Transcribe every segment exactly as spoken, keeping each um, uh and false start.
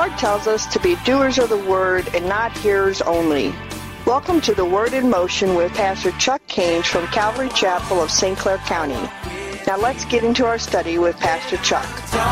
Lord tells us to be doers of the Word and not hearers only. Welcome to the Word in Motion with Pastor Chuck Caines from Calvary Chapel of Saint Clair County. Now let's get into our study with Pastor Chuck.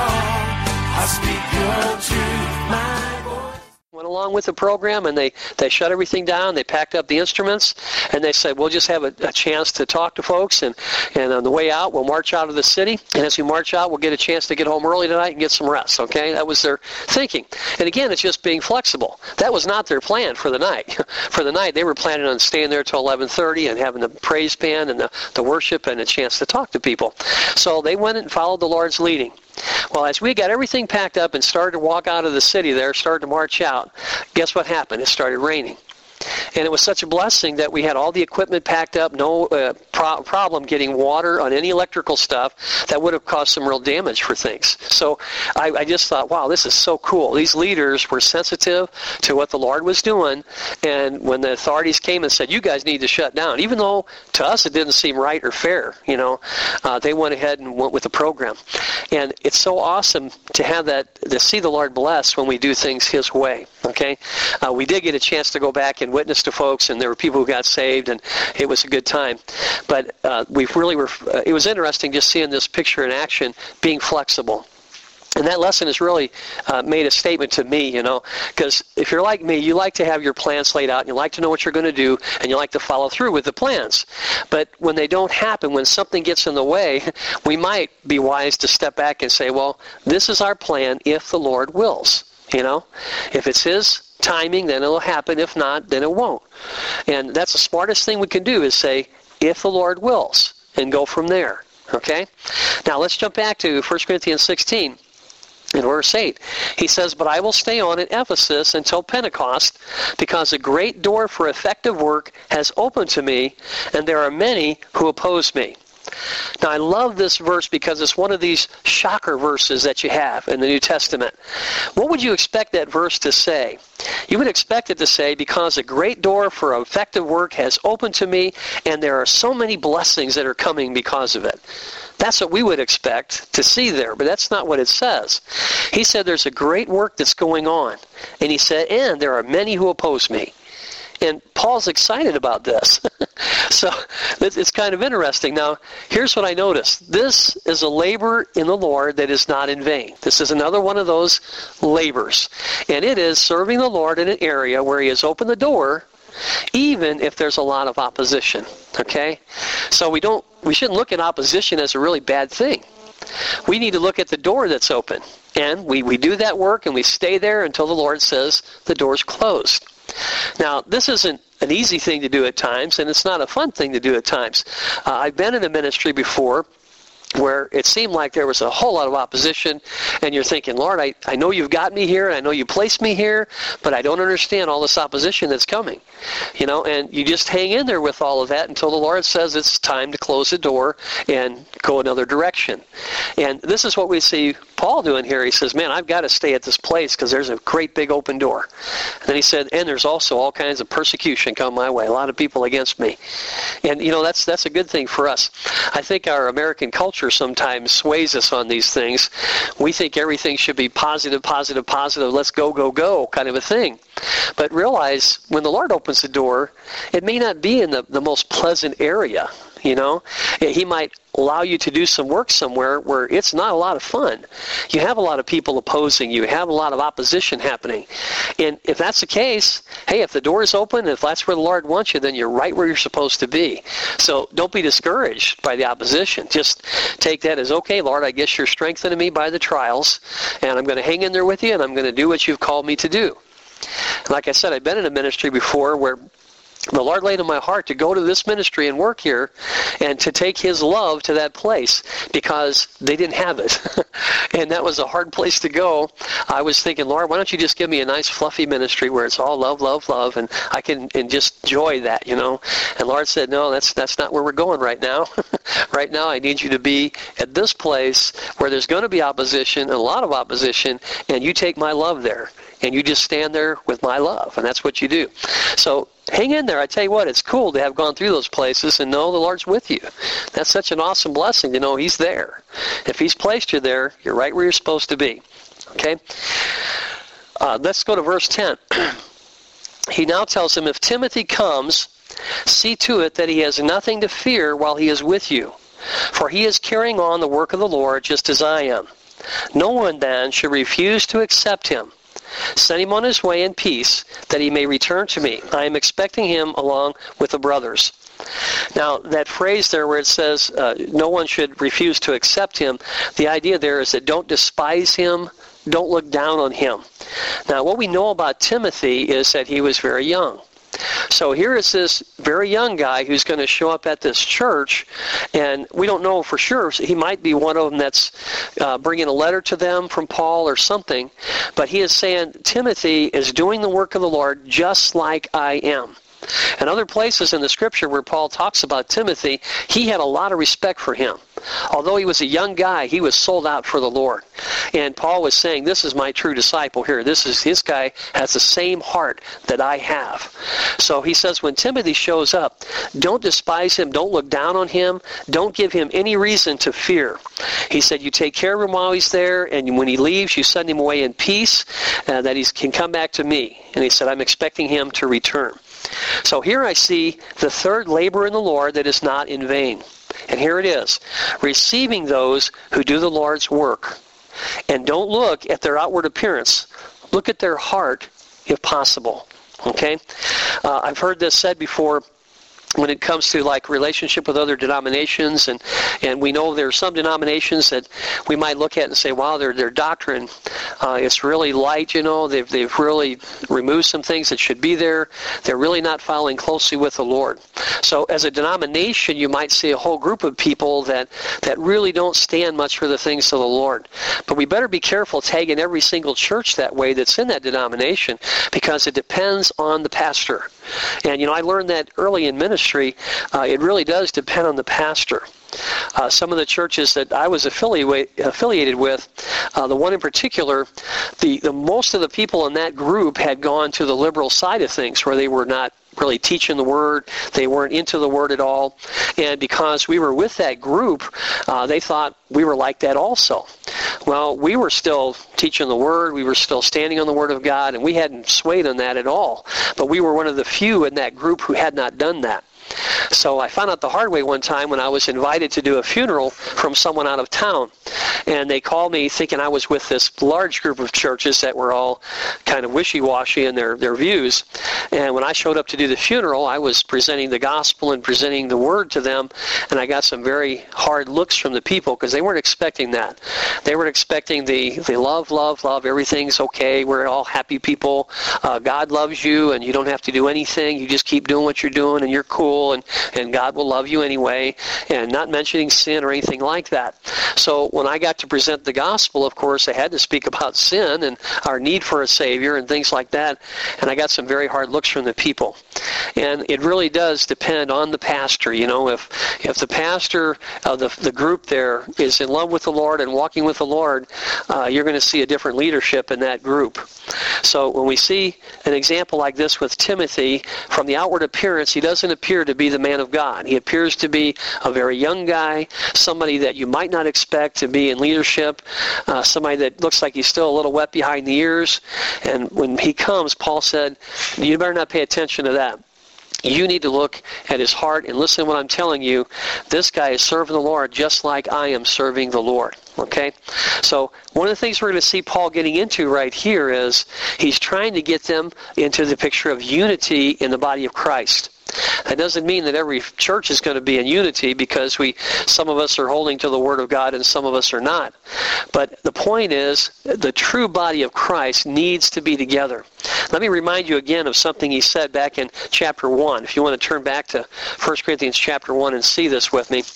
I speak your truth, my voice. Went along with the program, and they, they shut everything down. They packed up the instruments, and they said, we'll just have a, a chance to talk to folks, and, and on the way out, we'll march out of the city, and as we march out, we'll get a chance to get home early tonight and get some rest, okay? That was their thinking. And again, it's just being flexible. That was not their plan for the night. For the night, they were planning on staying there till eleven thirty and having the praise band and the, the worship and a chance to talk to people. So they went and followed the Lord's leading. Well, as we got everything packed up and started to walk out of the city there, started to march out, guess what happened? It started raining. And it was such a blessing that we had all the equipment packed up, no uh, pro- problem getting water on any electrical stuff that would have caused some real damage for things. So I, I just thought, wow, this is so cool. These leaders were sensitive to what the Lord was doing, and when the authorities came and said, you guys need to shut down, even though to us it didn't seem right or fair, you know, uh, they went ahead and went with the program. And it's so awesome to have that, to see the Lord bless when we do things His way, okay? Uh, we did get a chance to go back and witness to folks, and there were people who got saved, and it was a good time. But uh, we really were, uh, it was interesting just seeing this picture in action, being flexible. And that lesson has really uh, made a statement to me, you know, because if you're like me, you like to have your plans laid out, and you like to know what you're going to do, and you like to follow through with the plans. But when they don't happen, when something gets in the way, we might be wise to step back and say, well, this is our plan if the Lord wills, you know. If it's His timing, then it'll happen. If not, then it won't. And that's the smartest thing we can do, is say, if the Lord wills, and go from there. Okay? Now let's jump back to First Corinthians sixteen. In verse eight, he says, but I will stay on at Ephesus until Pentecost, because a great door for effective work has opened to me, and there are many who oppose me. Now, I love this verse because it's one of these shocker verses that you have in the New Testament. What would you expect that verse to say? You would expect it to say, because a great door for effective work has opened to me, and there are so many blessings that are coming because of it. That's what we would expect to see there, but that's not what it says. He said there's a great work that's going on, and he said, and there are many who oppose me. And Paul's excited about this. So it's kind of interesting. Now, here's what I noticed. This is a labor in the Lord that is not in vain. This is another one of those labors. And it is serving the Lord in an area where He has opened the door, even if there's a lot of opposition. Okay? So we don't, we shouldn't look at opposition as a really bad thing. We need to look at the door that's open. And we, we do that work, and we stay there until the Lord says the door's closed. Now, this isn't an easy thing to do at times, and it's not a fun thing to do at times. Uh, I've been in a ministry before where it seemed like there was a whole lot of opposition, and you're thinking, Lord, I, I know you've got me here, and I know you placed me here, but I don't understand all this opposition that's coming. You know, and you just hang in there with all of that until the Lord says it's time to close the door and go another direction. And this is what we see Paul doing here. He says, man, I've got to stay at this place because there's a great big open door. And then he said, and there's also all kinds of persecution come my way, a lot of people against me. And, you know, that's that's a good thing for us. I think our American culture sometimes sways us on these things. We think everything should be positive, positive, positive, let's go, go, go kind of a thing. But realize when the Lord opens the door, it may not be in the, the most pleasant area. You know, He might allow you to do some work somewhere where it's not a lot of fun. You have a lot of people opposing you. You have a lot of opposition happening. And if that's the case, hey, if the door is open, if that's where the Lord wants you, then you're right where you're supposed to be. So don't be discouraged by the opposition. Just take that as, okay, Lord, I guess you're strengthening me by the trials, and I'm going to hang in there with you, and I'm going to do what you've called me to do. Like I said, I've been in a ministry before where the Lord laid in my heart to go to this ministry and work here and to take His love to that place because they didn't have it. And that was a hard place to go. I was thinking, Lord, why don't you just give me a nice fluffy ministry where it's all love, love, love, and I can and just enjoy that, you know. And Lord said, no, that's that's not where we're going right now. Right now I need you to be at this place where there's going to be opposition, a lot of opposition, and you take my love there. And you just stand there with my love, and that's what you do. So hang in there. I tell you what, it's cool to have gone through those places and know the Lord's with you. That's such an awesome blessing to know He's there. If He's placed you there, you're right where you're supposed to be. Okay? Uh, let's go to verse ten. He now tells him, if Timothy comes, see to it that he has nothing to fear while he is with you, for he is carrying on the work of the Lord just as I am. No one then should refuse to accept him. Send him on his way in peace, that he may return to me. I am expecting him along with the brothers. Now, that phrase there where it says uh, no one should refuse to accept him, the idea there is that don't despise him, don't look down on him. Now, what we know about Timothy is that he was very young. So here is this very young guy who's going to show up at this church, and we don't know for sure. He might be one of them that's uh, bringing a letter to them from Paul or something, but he is saying Timothy is doing the work of the Lord just like I am. And other places in the Scripture where Paul talks about Timothy, he had a lot of respect for him. Although he was a young guy, he was sold out for the Lord. And Paul was saying, this is my true disciple here. This is this guy has the same heart that I have. So he says when Timothy shows up, don't despise him. Don't look down on him. Don't give him any reason to fear. He said you take care of him while he's there, and when he leaves, you send him away in peace, uh, that he can come back to me. And he said, I'm expecting him to return. So here I see the third labor in the Lord that is not in vain. And here it is, receiving those who do the Lord's work. And don't look at their outward appearance. Look at their heart, if possible. Okay? Uh, I've heard this said before when it comes to like relationship with other denominations, and, and we know there are some denominations that we might look at and say, wow, their their doctrine uh, is really light, you know, they've, they've really removed some things that should be there. They're really not following closely with the Lord. So as a denomination, you might see a whole group of people that, that really don't stand much for the things of the Lord. But we better be careful tagging every single church that way that's in that denomination, because it depends on the pastor. And, you know, I learned that early in ministry, uh, it really does depend on the pastor. Uh, some of the churches that I was affiliate, affiliated with, uh, the one in particular, the, the most of the people in that group had gone to the liberal side of things, where they were not really teaching the Word. They weren't into the Word at all. And because we were with that group, uh, they thought we were like that also. Well, we were still teaching the Word. We were still standing on the Word of God, and we hadn't swayed on that at all. But we were one of the few in that group who had not done that. So I found out the hard way one time when I was invited to do a funeral from someone out of town. And they called me thinking I was with this large group of churches that were all kind of wishy-washy in their, their views. And when I showed up to do the funeral, I was presenting the gospel and presenting the word to them. And I got some very hard looks from the people because they weren't expecting that. They weren't expecting the, the love, love, love, everything's okay. We're all happy people. Uh, God loves you and you don't have to do anything. You just keep doing what you're doing and you're cool. And, and God will love you anyway, and not mentioning sin or anything like that. So when I got to present the gospel, of course, I had to speak about sin and our need for a Savior and things like that, and I got some very hard looks from the people. And it really does depend on the pastor. You know, if if the pastor of the, the group there is in love with the Lord and walking with the Lord, uh, you're going to see a different leadership in that group. So when we see an example like this with Timothy, from the outward appearance, he doesn't appear to be the man of God. He appears to be a very young guy, somebody that you might not expect to be in leadership, uh, somebody that looks like he's still a little wet behind the ears. And when he comes, Paul said, you better not pay attention to that. You need to look at his heart and listen to what I'm telling you. This guy is serving the Lord just like I am serving the Lord. Okay? So one of the things we're going to see Paul getting into right here is he's trying to get them into the picture of unity in the body of Christ. That doesn't mean that every church is going to be in unity, because we, some of us are holding to the Word of God and some of us are not. But the point is, the true body of Christ needs to be together. Let me remind you again of something he said back in chapter one. If you want to turn back to First Corinthians chapter one and see this with me.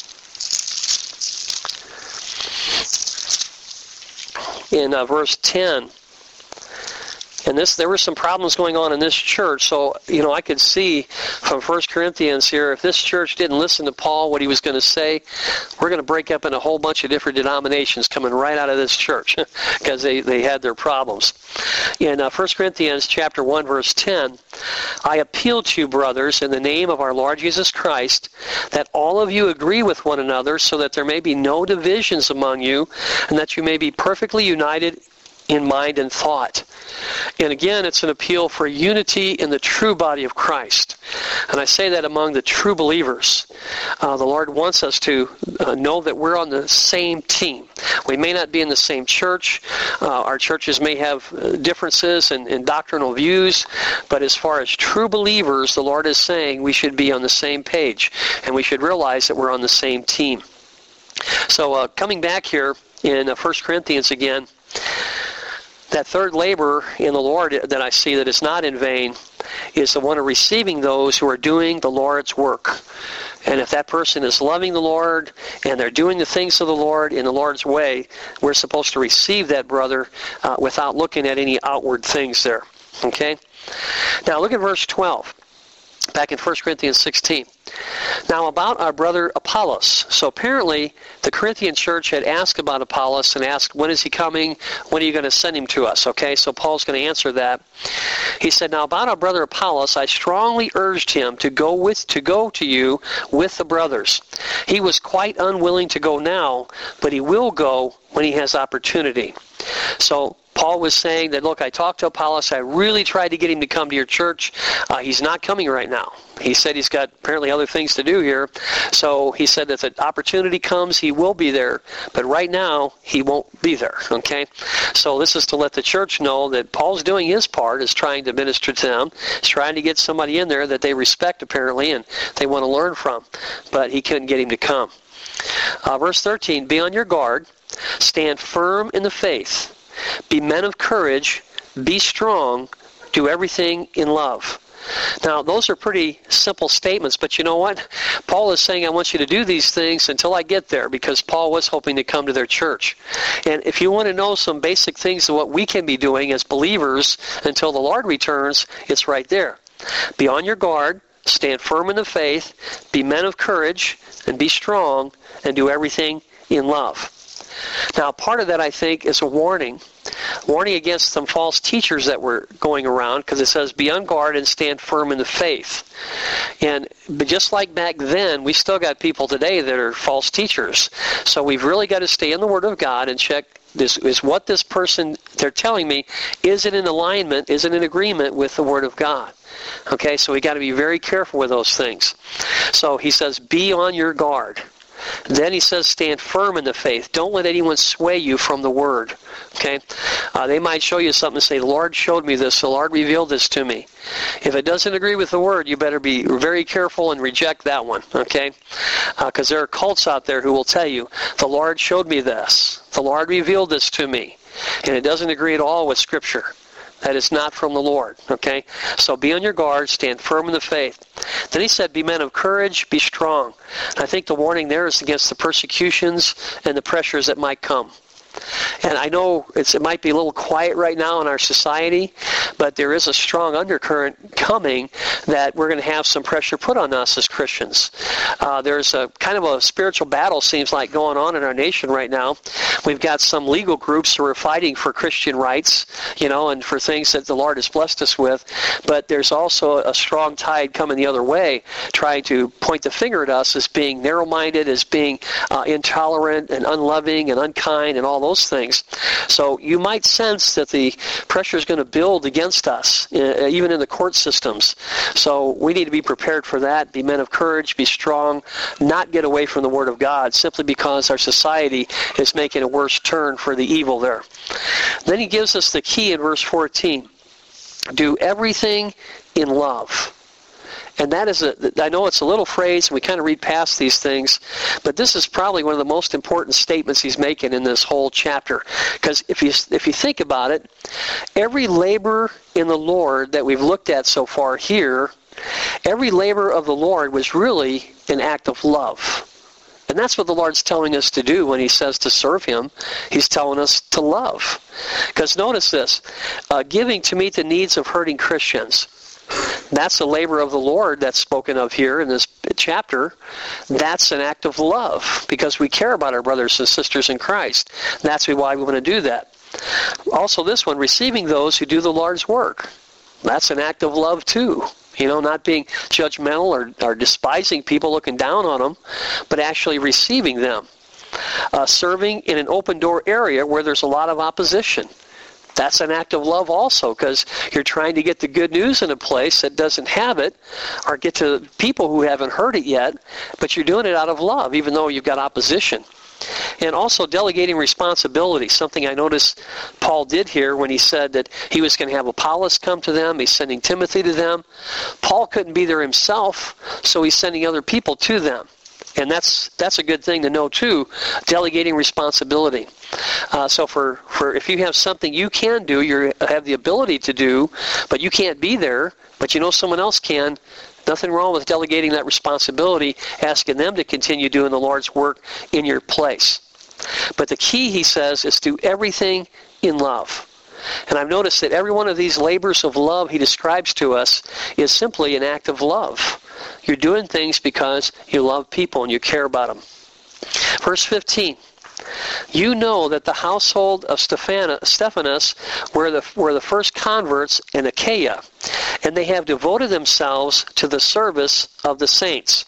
In uh, verse ten. And this, there were some problems going on in this church. So, you know, I could see from First Corinthians here, if this church didn't listen to Paul, what he was going to say, we're going to break up in a whole bunch of different denominations coming right out of this church because they, they had their problems. In uh, First Corinthians chapter one, verse ten, I appeal to you, brothers, in the name of our Lord Jesus Christ, that all of you agree with one another, so that there may be no divisions among you, and that you may be perfectly united in mind and thought. And again, it's an appeal for unity in the true body of Christ. And I say that among the true believers. Uh, the Lord wants us to uh, know that we're on the same team. We may not be in the same church. Uh, our churches may have uh, differences in, in doctrinal views. But as far as true believers, the Lord is saying we should be on the same page. And we should realize that we're on the same team. So uh, coming back here in uh, First Corinthians again, that third labor in the Lord that I see that is not in vain is the one of receiving those who are doing the Lord's work. And if that person is loving the Lord and they're doing the things of the Lord in the Lord's way, we're supposed to receive that brother uh, without looking at any outward things there. Okay? Now look at verse twelve. Back in First Corinthians sixteen. Now about our brother Apollos. So apparently the Corinthian church had asked about Apollos and asked, when is he coming? When are you going to send him to us? Okay, so Paul's going to answer that. He said, now about our brother Apollos, I strongly urged him to go with to go to you with the brothers. He was quite unwilling to go now, but he will go when he has opportunity. So Paul was saying that, look, I talked to Apollos. I really tried to get him to come to your church. Uh, he's not coming right now. He said he's got apparently other things to do here. So he said that if the opportunity comes, he will be there. But right now, he won't be there. Okay? So this is to let the church know that Paul's doing his part, is trying to minister to them. He's trying to get somebody in there that they respect, apparently, and they want to learn from. But he couldn't get him to come. Uh, verse thirteen, be on your guard. Stand firm in the faith. Be men of courage, be strong, do everything in love. Now, those are pretty simple statements, but you know what? Paul is saying, I want you to do these things until I get there, because Paul was hoping to come to their church. And if you want to know some basic things of what we can be doing as believers until the Lord returns, it's right there. Be on your guard, stand firm in the faith, be men of courage, and be strong, and do everything in love. Now, part of that, I think, is a warning. Warning against some false teachers that were going around, because it says, be on guard and stand firm in the faith. And but just like back then, we still got people today that are false teachers. So we've really got to stay in the Word of God and check, this is what this person, they're telling me, is it in alignment, is it in agreement with the Word of God? Okay, so we got to be very careful with those things. So he says, be on your guard. Then he says, stand firm in the faith. Don't let anyone sway you from the Word. Okay? Uh, they might show you something and say, the Lord showed me this, the Lord revealed this to me. If it doesn't agree with the Word, you better be very careful and reject that one. Okay? Because uh, there are cults out there who will tell you, the Lord showed me this, the Lord revealed this to me, and it doesn't agree at all with Scripture. That is not from the Lord, okay? So be on your guard, stand firm in the faith. Then he said, be men of courage, be strong. And I think the warning there is against the persecutions and the pressures that might come. And I know it's, it might be a little quiet right now in our society, but there is a strong undercurrent coming that we're going to have some pressure put on us as Christians. Uh, there's a kind of a spiritual battle, seems like, going on in our nation right now. We've got some legal groups who are fighting for Christian rights, you know, and for things that the Lord has blessed us with. But there's also a strong tide coming the other way, trying to point the finger at us as being narrow-minded, as being uh, intolerant and unloving and unkind and all those things. So you might sense that the pressure is going to build against us, uh, even in the court systems. So we need to be prepared for that, be men of courage, be strong, not get away from the Word of God, simply because our society is making a worse turn for the evil there. Then he gives us the key in verse fourteen. Do everything in love. And that is, a, I know it's a little phrase, and we kind of read past these things, but this is probably one of the most important statements he's making in this whole chapter. Because if you, if you think about it, every labor in the Lord that we've looked at so far here, every labor of the Lord was really an act of love. And that's what the Lord's telling us to do when he says to serve him. He's telling us to love. Because notice this, uh, giving to meet the needs of hurting Christians. That's the labor of the Lord that's spoken of here in this chapter. That's an act of love because we care about our brothers and sisters in Christ. That's why we want to do that. Also this one, receiving those who do the Lord's work. That's an act of love too. You know, not being judgmental or, or despising people, looking down on them, but actually receiving them. Uh, serving in an open door area where there's a lot of opposition. That's an act of love also, because you're trying to get the good news in a place that doesn't have it, or get to people who haven't heard it yet, but you're doing it out of love, even though you've got opposition. And also delegating responsibility, something I noticed Paul did here when he said that he was going to have Apollos come to them. He's sending Timothy to them. Paul couldn't be there himself, so he's sending other people to them. And that's that's a good thing to know too, delegating responsibility. Uh, so for, for if you have something you can do, you have the ability to do, but you can't be there, but you know someone else can, nothing wrong with delegating that responsibility, asking them to continue doing the Lord's work in your place. But the key, he says, is do everything in love. And I've noticed that every one of these labors of love he describes to us is simply an act of love. You're doing things because you love people and you care about them. Verse fifteen. You know that the household of Stephanas were the, were the first converts in Achaia, and they have devoted themselves to the service of the saints.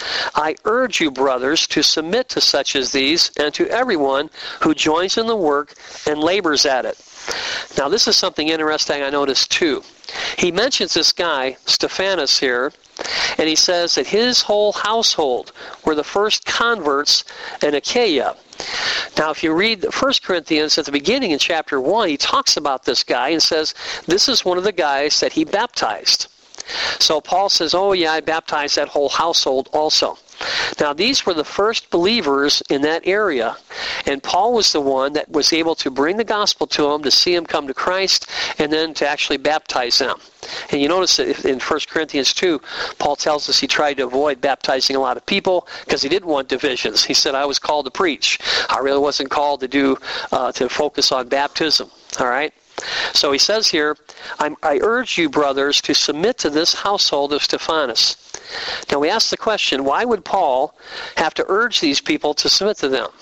I urge you, brothers, to submit to such as these and to everyone who joins in the work and labors at it. Now, this is something interesting I noticed too. He mentions this guy, Stephanas, here, and he says that his whole household were the first converts in Achaia. Now, if you read First Corinthians at the beginning in chapter one, he talks about this guy and says this is one of the guys that he baptized. So Paul says, oh yeah, I baptized that whole household also. Now, these were the first believers in that area, and Paul was the one that was able to bring the gospel to them, to see them come to Christ, and then to actually baptize them. And you notice that in First Corinthians two, Paul tells us he tried to avoid baptizing a lot of people because he didn't want divisions. He said, I was called to preach. I really wasn't called to do uh, to focus on baptism. All right? So he says here, I'm, I urge you, brothers, to submit to this household of Stephanas. Now we ask the question, why would Paul have to urge these people to submit to them?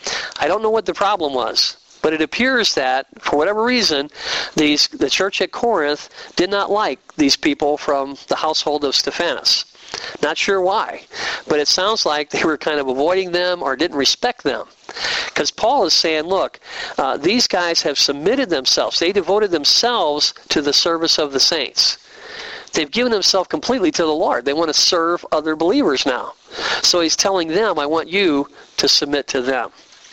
I don't know what the problem was, but it appears that, for whatever reason, these the church at Corinth did not like these people from the household of Stephanas. Not sure why, but it sounds like they were kind of avoiding them or didn't respect them. Because Paul is saying, look, uh, these guys have submitted themselves. They devoted themselves to the service of the saints. They've given themselves completely to the Lord. They want to serve other believers now. So he's telling them, I want you to submit to them.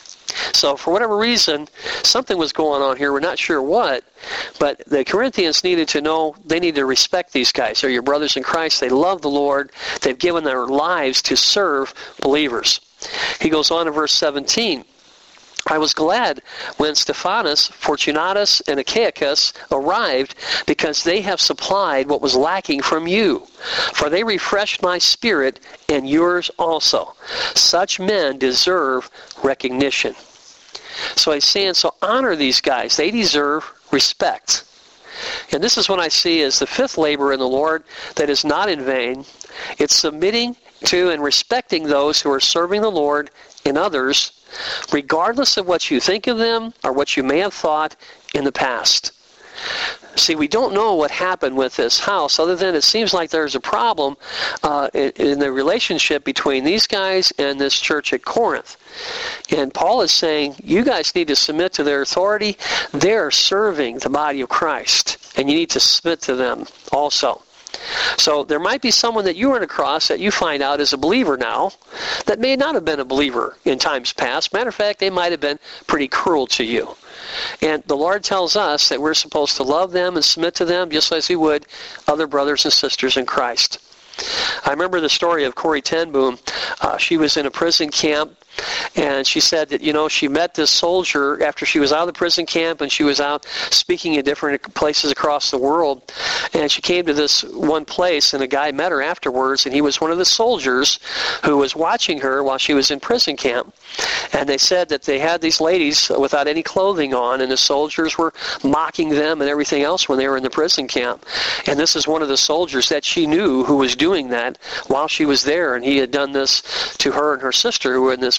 So for whatever reason, something was going on here. We're not sure what, but the Corinthians needed to know they need to respect these guys. They're your brothers in Christ. They love the Lord. They've given their lives to serve believers. He goes on in verse seventeen. I was glad when Stephanas, Fortunatus, and Achaicus arrived, because they have supplied what was lacking from you. For they refreshed my spirit and yours also. Such men deserve recognition. So he's saying, so honor these guys. They deserve respect. And this is what I see as the fifth labor in the Lord that is not in vain. It's submitting to and respecting those who are serving the Lord and others, regardless of what you think of them or what you may have thought in the past. See, we don't know what happened with this house, other than it seems like there's a problem uh, in, in the relationship between these guys and this church at Corinth. And Paul is saying, you guys need to submit to their authority. They're serving the body of Christ, and you need to submit to them also. So there might be someone that you run across that you find out is a believer now that may not have been a believer in times past. Matter of fact, they might have been pretty cruel to you. And the Lord tells us that we're supposed to love them and submit to them just as we would other brothers and sisters in Christ. I remember the story of Corrie ten Boom. Uh, she was in a prison camp, and she said that, you know, she met this soldier after she was out of the prison camp, and she was out speaking in different places across the world. And she came to this one place, and a guy met her afterwards, and he was one of the soldiers who was watching her while she was in prison camp. And they said that they had these ladies without any clothing on, and the soldiers were mocking them and everything else when they were in the prison camp. And this is one of the soldiers that she knew who was doing that while she was there, and he had done this to her and her sister who were in this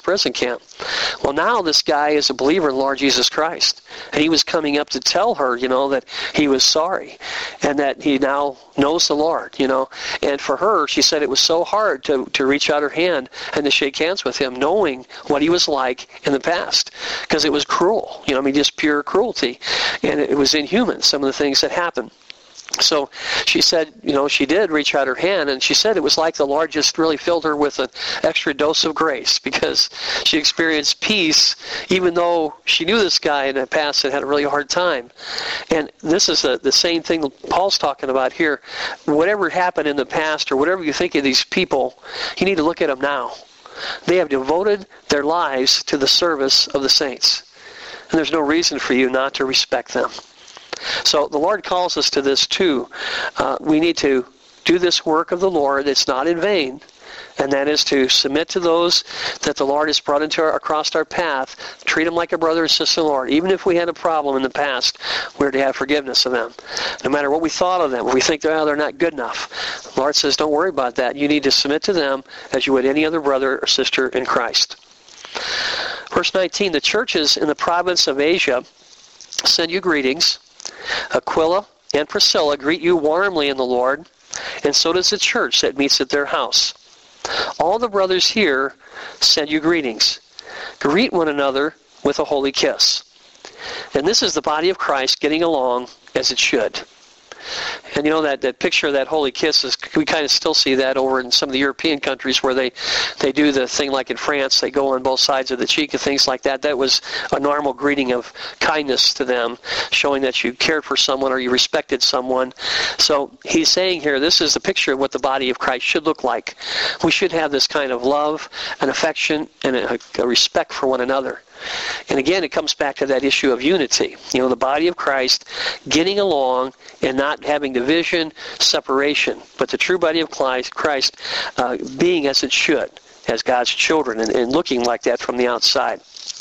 prison camp. Well, now this guy is a believer in the Lord Jesus Christ. And he was coming up to tell her, you know, that he was sorry and that he now knows the Lord, you know. And for her, she said it was so hard to, to reach out her hand and to shake hands with him, knowing what he was like in the past, because it was cruel, you know, I mean, just pure cruelty. And it was inhuman, some of the things that happened. So she said, you know, she did reach out her hand, and she said it was like the Lord just really filled her with an extra dose of grace, because she experienced peace even though she knew this guy in the past and had a really hard time. And this is the, the same thing Paul's talking about here. Whatever happened in the past or whatever you think of these people, you need to look at them now. They have devoted their lives to the service of the saints. And there's no reason for you not to respect them. So the Lord calls us to this too. Uh, we need to do this work of the Lord. It's not in vain. And that is to submit to those that the Lord has brought into our, across our path. Treat them like a brother and sister in the Lord. Even if we had a problem in the past, we're to have forgiveness of them. No matter what we thought of them, if we think they're, oh, they're not good enough. The Lord says, don't worry about that. You need to submit to them as you would any other brother or sister in Christ. Verse nineteen, the churches in the province of Asia send you greetings. Aquila and Priscilla greet you warmly in the Lord, and so does the church that meets at their house. All the brothers here send you greetings. Greet one another with a holy kiss. And this is the body of Christ getting along as it should. And you know, that, that picture of that holy kiss, is, we kind of still see that over in some of the European countries where they, they do the thing like in France, they go on both sides of the cheek and things like that. That was a normal greeting of kindness to them, showing that you cared for someone or you respected someone. So he's saying here, this is a picture of what the body of Christ should look like. We should have this kind of love and affection and a, a respect for one another. And again, it comes back to that issue of unity. You know, the body of Christ getting along and not having division, separation, but the true body of Christ uh, being as it should, as God's children, and, and looking like that from the outside.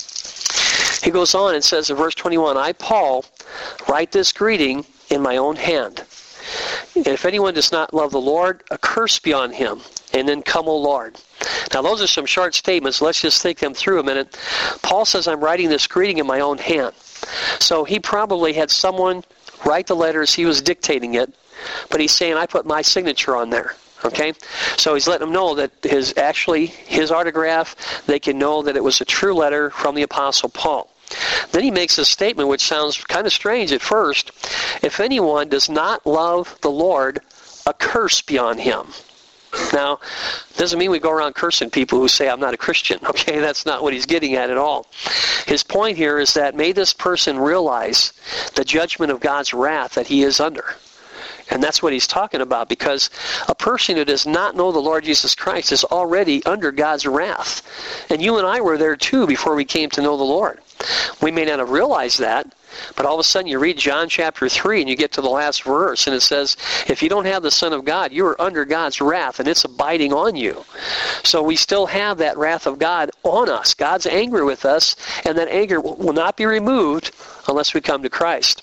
He goes on and says in verse twenty-one, I, Paul, write this greeting in my own hand. And if anyone does not love the Lord, a curse be on him. And then come, O Lord. Now, those are some short statements. Let's just think them through a minute. Paul says, I'm writing this greeting in my own hand. So he probably had someone write the letters. He was dictating it. But he's saying, I put my signature on there. Okay? So he's letting them know that his actually his autograph, they can know that it was a true letter from the Apostle Paul. Then he makes a statement which sounds kind of strange at first. If anyone does not love the Lord, a curse be on him. Now, it doesn't mean we go around cursing people who say, I'm not a Christian. Okay, that's not what he's getting at at all. His point here is that may this person realize the judgment of God's wrath that he is under. And that's what he's talking about, because a person who does not know the Lord Jesus Christ is already under God's wrath. And you and I were there too before we came to know the Lord. We may not have realized that, but all of a sudden you read John chapter three and you get to the last verse and it says, if you don't have the Son of God, you are under God's wrath and it's abiding on you. So we still have that wrath of God on us. God's angry with us, and that anger will not be removed unless we come to Christ.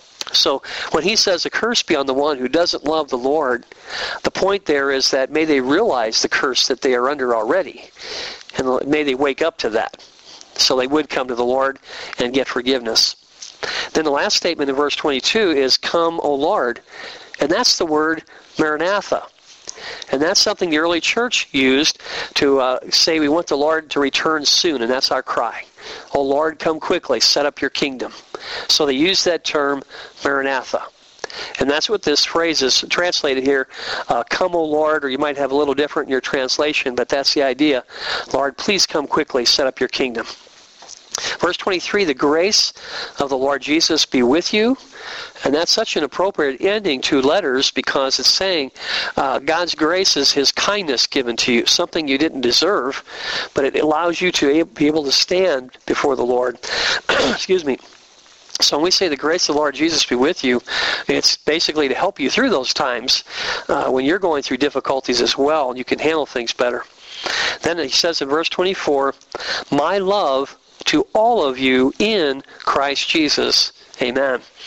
So when he says a curse be on the one who doesn't love the Lord, the point there is that may they realize the curse that they are under already, and may they wake up to that, so they would come to the Lord and get forgiveness. Then the last statement in verse twenty-two is, come, O Lord. And that's the word Maranatha. And that's something the early church used to uh, say we want the Lord to return soon, and that's our cry. O Lord, come quickly, set up your kingdom. So they use that term, Maranatha. And that's what this phrase is translated here, uh, come, O Lord, or you might have a little different in your translation, but that's the idea. Lord, please come quickly, set up your kingdom. Verse twenty-three, the grace of the Lord Jesus be with you. And that's such an appropriate ending to letters, because it's saying uh, God's grace is his kindness given to you, something you didn't deserve, but it allows you to be able to stand before the Lord. Excuse me. So when we say the grace of the Lord Jesus be with you, it's basically to help you through those times uh, when you're going through difficulties as well, and you can handle things better. Then he says in verse twenty-four, my love to all of you in Christ Jesus. Amen.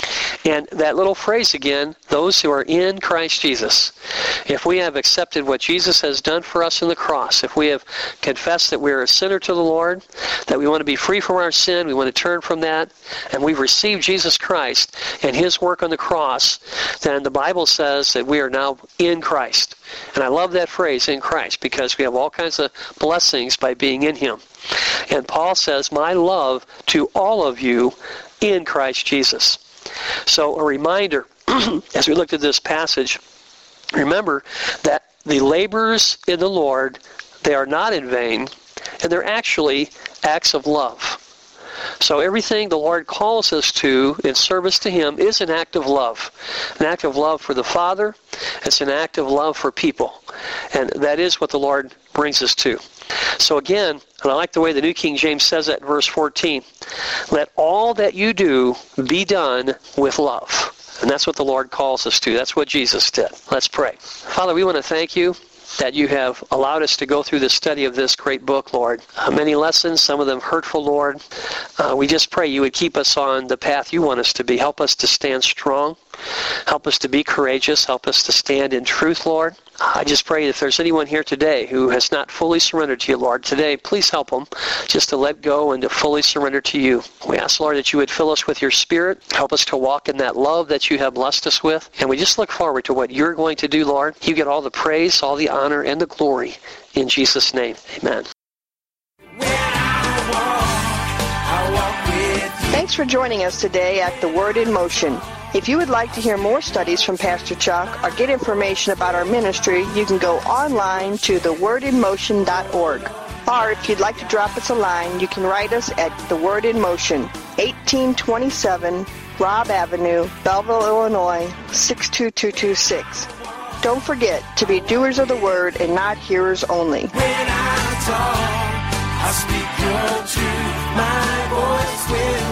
And that little phrase again, those who are in Christ Jesus. If we have accepted what Jesus has done for us in the cross, if we have confessed that we are a sinner to the Lord, that we want to be free from our sin, we want to turn from that, and we've received Jesus Christ and his work on the cross, then the Bible says that we are now in Christ. And I love that phrase, in Christ, because we have all kinds of blessings by being in him. And Paul says, my love to all of you in Christ Jesus. So a reminder, as we looked at this passage, remember that the labors in the Lord, they are not in vain, and they're actually acts of love. So everything the Lord calls us to in service to him is an act of love. An act of love for the Father. It's an act of love for people. And that is what the Lord brings us to. So again, and I like the way the New King James says that in verse fourteen, let all that you do be done with love. And that's what the Lord calls us to. That's what Jesus did. Let's pray. Father, we want to thank you that you have allowed us to go through the study of this great book, Lord. Uh, many lessons, some of them hurtful, Lord. Uh, we just pray you would keep us on the path you want us to be. Help us to stand strong. Help us to be courageous. Help us to stand in truth, Lord. I just pray if there's anyone here today who has not fully surrendered to you, Lord, today, please help them just to let go and to fully surrender to you. We ask, Lord, that you would fill us with your Spirit. Help us to walk in that love that you have blessed us with. And we just look forward to what you're going to do, Lord. You get all the praise, all the honor, and the glory. In Jesus' name, amen. Thanks for joining us today at The Word in Motion. If you would like to hear more studies from Pastor Chuck or get information about our ministry, you can go online to the word in motion dot org. Or if you'd like to drop us a line, you can write us at The Word in Motion, eighteen twenty-seven Robb Avenue, Belleville, Illinois, six two two two six. Don't forget to be doers of the Word and not hearers only. When I talk, I speak your truth. My voice will